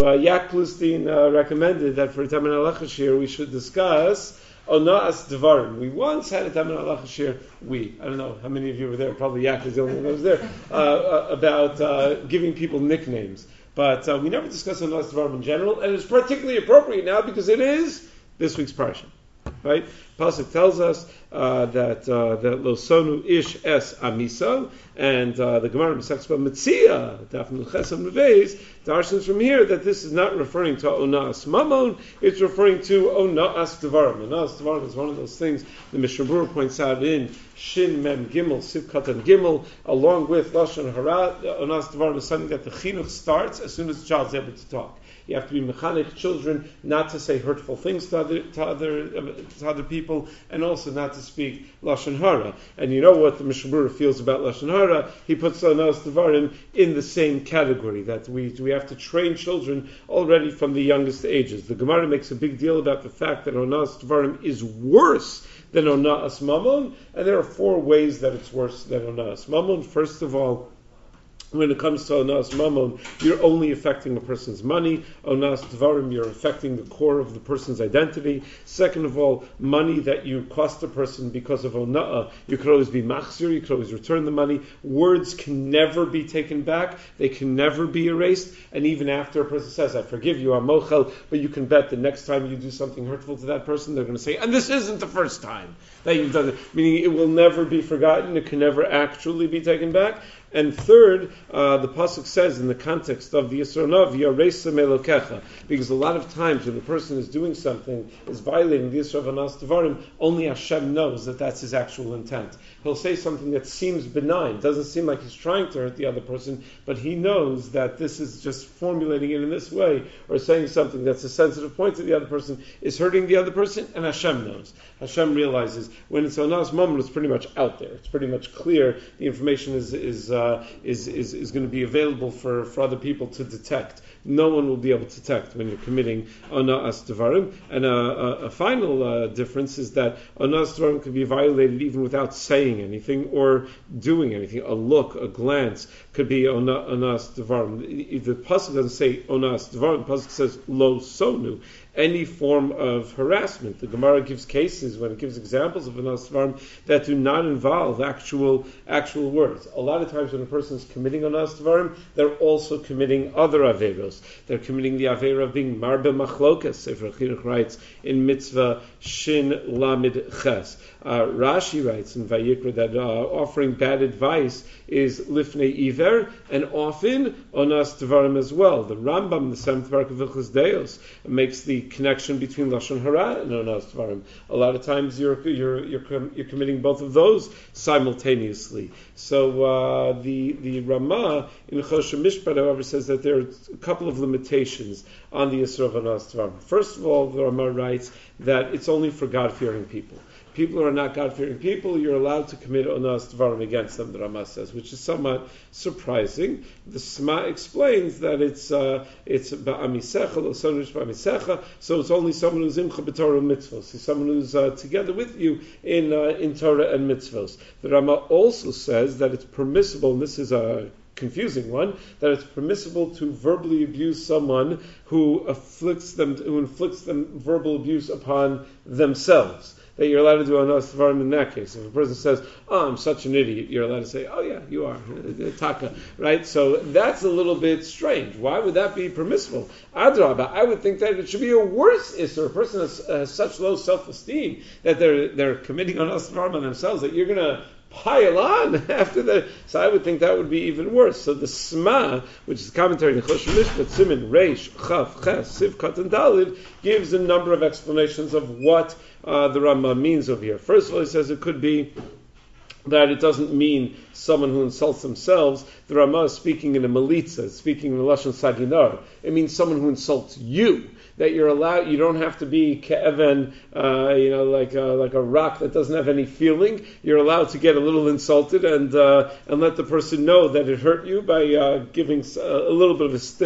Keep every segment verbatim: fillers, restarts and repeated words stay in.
uh, Yak Plustein uh, recommended that for Taman Halacha Shir we should discuss Ona'as Devarim. We once had a Taman Halacha Shir, we, I don't know how many of you were there, probably Yak is the only one that was there, uh, uh, about uh, giving people nicknames. But uh, we never discussed Ona'as Devarim in general, and it's particularly appropriate now because it is this week's parsha. Right? Pasuk tells us uh, that uh, that lo sonu ish es amiso, and uh, the Gemara Masechta Metzia Daf Nechesam Neveis darshans from here that this is not referring to Ona'as Mamon, it's referring to Ona'as Devarim. Ona'as Devarim is one of those things the Mishnah Berurah points out in Shin Mem Gimel Siv Katan Gimel, along with Lashon Hara. Ona'as Devarim is something that the chinuch starts as soon as the child is able to talk. You have to be mechanech children not to say hurtful things to other to other to other people, and also not to speak lashon hara. And you know what the Mishnah Berurah feels about lashon hara? He puts Ona'as Devarim in the same category, that we we have to train children already from the youngest ages. The Gemara makes a big deal about the fact that Ona'as Devarim is worse than Ona'as Mamon, and there are four ways that it's worse than Ona'as Mamon. First of all, when it comes to Ona'as Mamon, you're only affecting a person's money. Ona'as Devarim, you're affecting the core of the person's identity. Second of all, money that you cost a person because of Ona'ah, you could always be machzir, you could always return the money. Words can never be taken back. They can never be erased. And even after a person says, I forgive you, I'm mochel, but you can bet the next time you do something hurtful to that person, they're going to say, and this isn't the first time that you've done it. Meaning it will never be forgotten. It can never actually be taken back. And third, uh, the pasuk says in the context of the Yisro Nov, Yareisa Melokecha, because a lot of times when the person is doing something, is violating the Yisro of Ona'as Devarim, only Hashem knows that that's his actual intent. He'll say something that seems benign, doesn't seem like he's trying to hurt the other person, but he knows that this is just formulating it in this way, or saying something that's a sensitive point to the other person, is hurting the other person, and Hashem knows. Hashem realizes when it's Ona'as Mamon, it's pretty much out there. It's pretty much clear. The information is is uh, is, is is going to be available for, for other people to detect. No one will be able to detect when you're committing Ona'as Devarim. And a, a, a final uh, difference is that Ona'as Devarim can be violated even without saying anything or doing anything. A look, a glance could be Ona'as Devarim. The pasuk doesn't say Ona'as Devarim. The pasuk says Lo Sonu. Any form of harassment. The Gemara gives cases when it gives examples of Ona'as Devarim that do not involve actual actual words. A lot of times when a person is committing Ona'as Devarim, they're also committing other averos. They're committing the avera of being marbe machlokas. Sefer Chinuch writes in Mitzvah Shin Lamid Ches. Uh, Rashi writes in Vayikra that uh, offering bad advice is lifnei iver, and often Ona'as Devarim as well. The Rambam, the seventh Parak of Hilchos Deos, makes the connection between Lashon Hara and Ona'as Devarim. A lot of times you're you're you're, you're committing both of those simultaneously. So uh, the the Ramah in Choshen Mishpat, however, says that there are a couple of limitations on the Yisro of Ona'as Devarim. First of all, the Ramah writes that it's only for God-fearing people. People who are not God-fearing people, you're allowed to commit Ona'as Devarim against them, the Ramah says, which is somewhat surprising. The Sma explains that it's uh, it's ba'amisecha, lo sonish ba'amisecha, so it's only someone who's imcha b'Torah and mitzvos. It's someone who's uh, together with you in uh, in Torah and mitzvos. The Ramah also says that it's permissible, and this is a confusing one, that it's permissible to verbally abuse someone who afflicts them, who inflicts them verbal abuse upon themselves. That you're allowed to do Ona'as Devarim in that case. If a person says, oh, I'm such an idiot, you're allowed to say, oh yeah, you are, taka, right? So that's a little bit strange. Why would that be permissible? Adrabah, I would think that it should be a worse issur. A person has, has such low self-esteem that they're they're committing Ona'as Devarim on themselves that you're going to pile on after that. So I would think that would be even worse. So the Sma, which is a commentary in Choshen Mishpat, Simin, Reish, Chaf, Ches, Siv, Katan, Dalid, gives a number of explanations of what uh, the Rambam means over here. First of all, he says it could be that it doesn't mean someone who insults themselves. The Ramah is speaking in a melitza, speaking in the Lashon Saginar. It means someone who insults you. That you're allowed, you don't have to be ke'even, uh, you know, like a, like a rock that doesn't have any feeling. You're allowed to get a little insulted and uh, and let the person know that it hurt you by uh, giving a little bit of a sting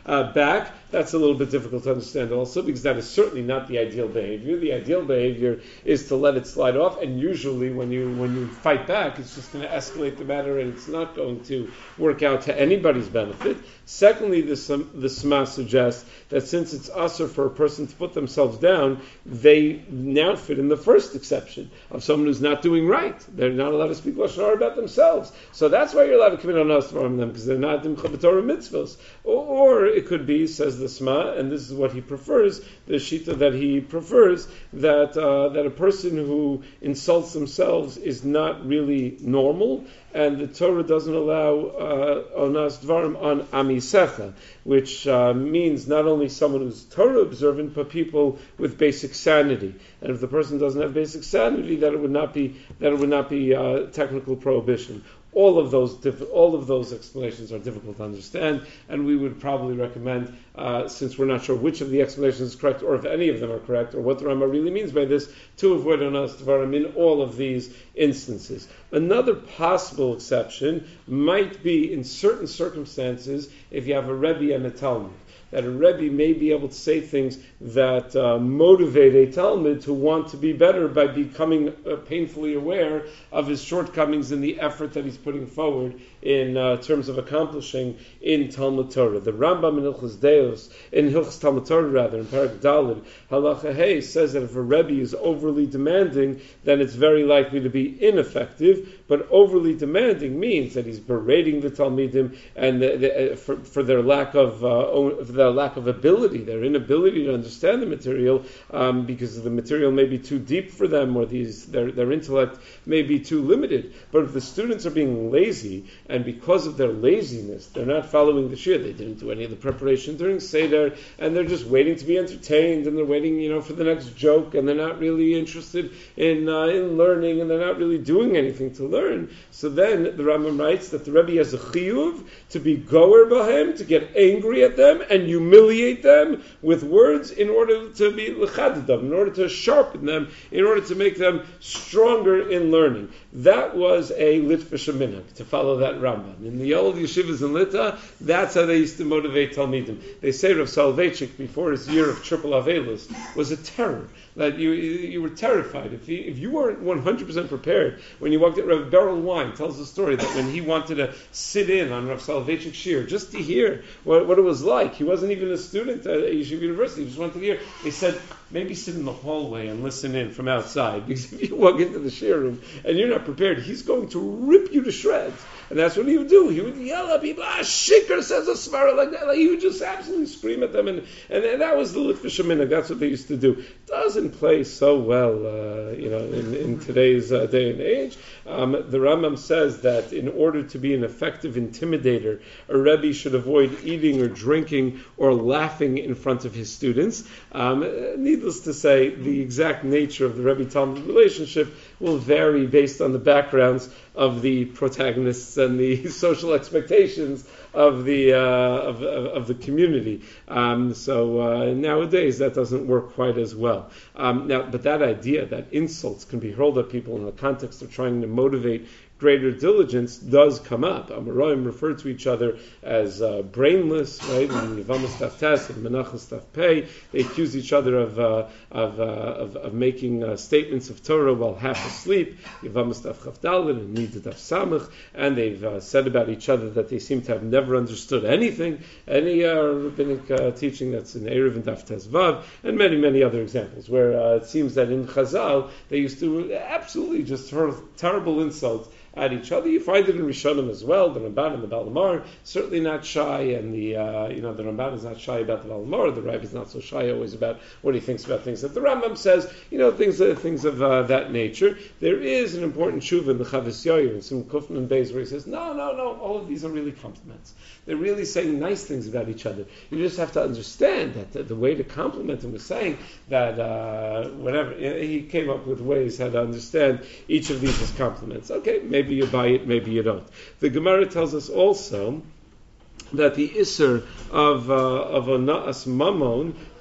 uh, back. That's a little bit difficult to understand also, because that is certainly not the ideal behavior. The ideal behavior is to let it slide off, and usually when you when you fight back, it's just going to escalate the matter, and it's not going to work out to anybody's benefit. Secondly, the, the Sma suggests that since it's usher for a person to put themselves down, they now fit in the first exception of someone who's not doing right. They're not allowed to speak lashon hara about themselves. So that's why you're allowed to commit on us from them, because they're not dimcha b'torah mitzvos. Or, or it could be, says the Sma, and this is what he prefers, the shita that he prefers, that uh, that a person who insults themselves is not really normal, and the Torah doesn't allow uh, onas dvarim on amisecha, which uh, means not only someone who's Torah observant, but people with basic sanity. And if the person doesn't have basic sanity, that it would not be that it would not be uh, technical prohibition. All of those diff- all of those explanations are difficult to understand, and we would probably recommend, uh, since we're not sure which of the explanations is correct, or if any of them are correct, or what the Rambam really means by this, to avoid onas dvarim in all of these instances. Another possible exception might be in certain circumstances if you have a Rebbe and a Talmud, that a Rebbe may be able to say things that uh, motivate a Talmud to want to be better by becoming uh, painfully aware of his shortcomings in the effort that he's putting forward in uh, terms of accomplishing in Talmud Torah. The Rambam in Hilchos Deos, in Hilchos Talmud Torah rather, in Parak Daled, Halacha Hey says that if a Rebbe is overly demanding, then it's very likely to be ineffective. But overly demanding means that he's berating the Talmidim and the, the, uh, for, for their lack of uh, for their lack of ability, their inability to understand the material, um, because the material may be too deep for them, or these their their intellect may be too limited. But if the students are being lazy, and because of their laziness, they're not following the shir, they didn't do any of the preparation during Seder, and they're just waiting to be entertained, and they're waiting, you know, for the next joke, and they're not really interested in uh, in learning, and they're not really doing anything to learn. So then the Rambam writes that the Rebbe has a chiyuv to be goer b'hem, to get angry at them and humiliate them with words in order to be lechaded them, in order to sharpen them, in order to make them stronger in learning. That was a Litvish minhag, to follow that Rambam. In the old yeshivas in Lita, that's how they used to motivate Talmidim. They say Rav Soloveitchik, before his year of triple Avelis, was a terror. That you you were terrified. If you, if you weren't one hundred percent prepared, when you walked in, Rav Beryl Wine tells the story that when he wanted to sit in on Rav Soloveitchik's shir, just to hear what, what it was like, he wasn't even a student at Yeshiva University, he just wanted to hear, they said, maybe sit in the hallway and listen in from outside, because if you walk into the shir room and you're not prepared, he's going to rip you to shreds. And that's what he would do. He would yell at people, ah, shikar, says a svara, like that. Like he would just absolutely scream at them. And, and, and that was the Litvish minhag. That's what they used to do. Doesn't play so well, uh, you know, in, in today's uh, day and age. Um, the Rambam says that in order to be an effective intimidator, a Rebbe should avoid eating or drinking or laughing in front of his students. Um, needless to say, the exact nature of the Rebbe-Talmud relationship will vary based on the backgrounds of the protagonists and the social expectations of the uh, of, of, of the community. Um, so uh, nowadays that doesn't work quite as well. Um, now, but that idea that insults can be hurled at people in the context of trying to motivate greater diligence does come up. Amoraim refer to each other as uh, brainless, right? In Yevamos Daf Tes and Menachos Daf Pei, they accuse each other of uh, of, uh, of of making uh, statements of Torah while half asleep. Yevamos Daf Chaf Daled and Nida Daf Samach, and they've uh, said about each other that they seem to have never understood anything, any uh, rabbinic uh, teaching that's in Erev and Daf Tes Vav, and many many other examples where uh, it seems that in Chazal they used to absolutely just hurl terrible insults at each other. You find it in Rishonim as well. The Ramban and the Balamar certainly not shy, and the uh, you know the Ramban is not shy about the Balamar. The Rebbe is not so shy always about what he thinks about things that the Rambam says. You know things uh, things of uh, that nature. There is an important shuva in the Chavis Yoyer and some Kufman Beis where he says, no, no, no. All of these are really compliments. They're really saying nice things about each other. You just have to understand that the, the way to compliment him was saying that uh, whatever he came up with ways how to understand each of these as compliments. Okay, maybe. Maybe you buy it, maybe you don't. The Gemara tells us also that the Isser of uh, of a Na'as Mammon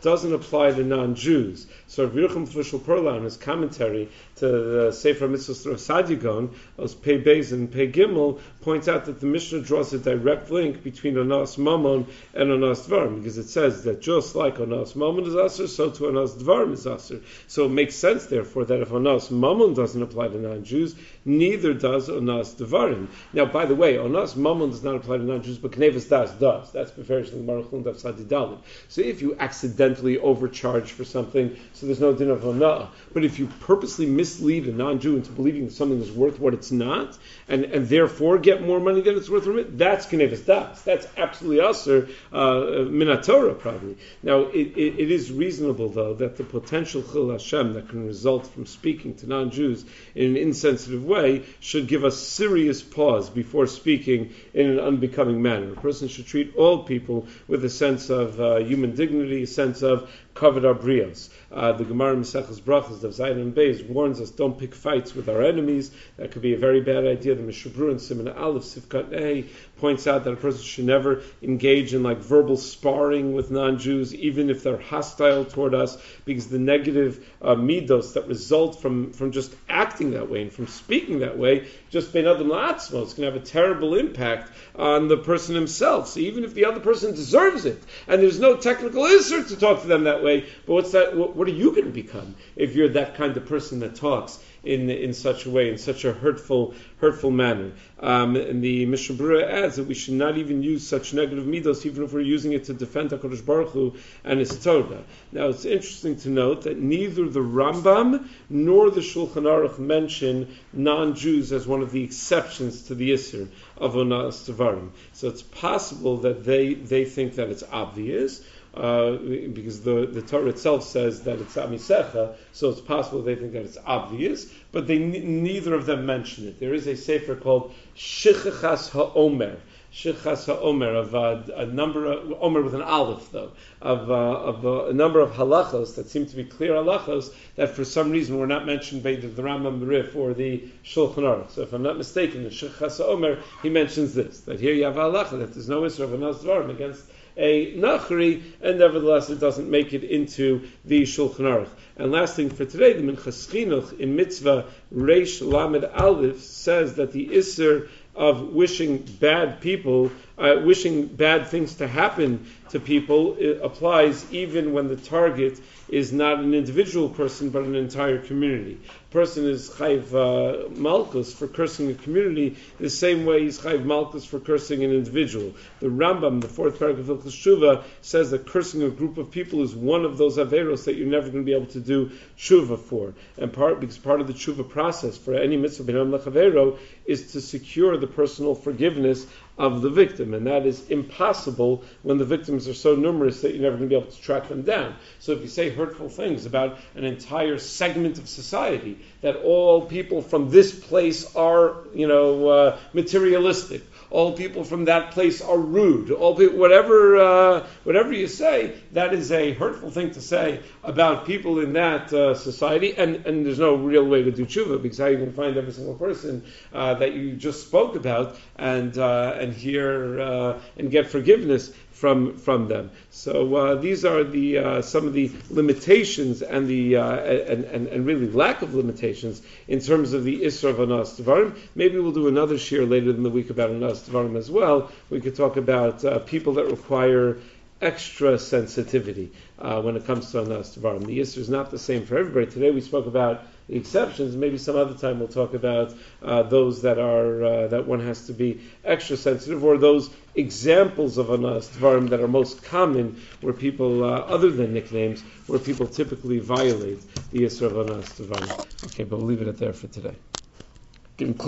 doesn't apply to non-Jews. So Rav Yerucham Fushel Perla, in his commentary to the Sefer Mitzvos of Sadigon, as Pei Beis and Pei Gimel, points out that the Mishnah draws a direct link between Onas Mamon and Onas Dvarim, because it says that just like Onas Mamon is Asur, so to Onas Dvarim is Asur. So it makes sense, therefore, that if Onas Mamon doesn't apply to non-Jews, neither does Onas Dvarim. Now, by the way, Onas Mamon does not apply to non-Jews, but Knevas Das does. That's Beferish in the Maruch Daf Sadi Dalit. So if you accidentally overcharge for something, so there's no din of Onah. But if you purposely mislead a non-Jew into believing that something is worth what it's not, and, and therefore get more money than it's worth from it, that's Knevas Das. That's absolutely Asur, uh, Minatorah, probably. Now, it, it, it is reasonable, though, that the potential Chil Hashem that can result from speaking to non-Jews in an insensitive way should give us serious pause before speaking in an unbecoming manner. A person should treat all people with a sense of uh, human dignity, a sense of kavod abrios. Uh, the Gemara Maseches Brachos of Zayin and Beis warns us, don't pick fights with our enemies. That could be a very bad idea. The Mishnah Berurah in Siman Aleph Sifkat Nei points out that a person should never engage in like verbal sparring with non-Jews, even if they're hostile toward us, because the negative uh, midos that result from, from just acting that way and from speaking that way, just bein adam la'atzmos, can have a terrible impact on the person himself. So even if the other person deserves it, and there's no technical insert to talk to them that way, but what's that? What, what are you going to become if you're that kind of person that talks in in such a way, in such a hurtful hurtful manner? Um, and the Mishnah Berurah adds that we should not even use such negative midos, even if we're using it to defend HaKadosh Baruch Hu and His Torah. Now, it's interesting to note that neither the Rambam nor the Shulchan Aruch mention non-Jews as one of the exceptions to the Isser of Onas Dvarim. So it's possible that they, they think that it's obvious, Uh, because the, the Torah itself says that it's amisecha, so it's possible they think that it's obvious, but they n- neither of them mention it. There is a sefer called Shichachas HaOmer, Shichachas HaOmer, of uh, a number of, Omer with an aleph though, of, uh, of uh, a number of halachos that seem to be clear halachos that for some reason were not mentioned by the, the Rambam Rif or the Shulchan Aruch. So if I'm not mistaken, in Shichachas HaOmer, he mentions this, that here you have a halacha, that there's no Isra of Onas Dvarim against a nachri, and nevertheless it doesn't make it into the Shulchan Aruch. And last thing for today, the Minchas Chinuch in Mitzvah Reish Lamed Aleph says that the Isser of wishing bad people, uh, wishing bad things to happen to people, it applies even when the target is not an individual person but an entire community. A person is chayv uh, malchus for cursing a community the same way he's chayv malchus for cursing an individual. The Rambam, the fourth paragraph of Hilchos Tshuva, says that cursing a group of people is one of those averos that you're never going to be able to do tshuva for. And part because part of the tshuva process for any mitzvah b'nam lechavero is to secure the personal forgiveness of the victim, and that is impossible when the victims are so numerous that you're never going to be able to track them down. So if you say hurtful things about an entire segment of society, that all people from this place are, you know, uh, materialistic, all people from that place are rude, all people, whatever uh, whatever you say, that is a hurtful thing to say about people in that uh, society, and, and there's no real way to do tshuva, because how are you going to find every single person uh, that you just spoke about and uh, and hear uh, and get forgiveness from from them. So uh, these are the uh, some of the limitations and the uh, and, and and really lack of limitations in terms of the Isra of Onas Dvarim. Maybe we'll do another shir later in the week about Onas Dvarim as well. We could talk about uh, people that require extra sensitivity uh, when it comes to Onas Dvarim. The Isra is not the same for everybody. Today we spoke about the exceptions. Maybe some other time we'll talk about uh, those that are uh, that one has to be extra sensitive, or those examples of Onas Dvarim that are most common, where people, uh, other than nicknames, where people typically violate the Isra of Onas Dvarim. Okay, but we'll leave it at there for today. Getting close.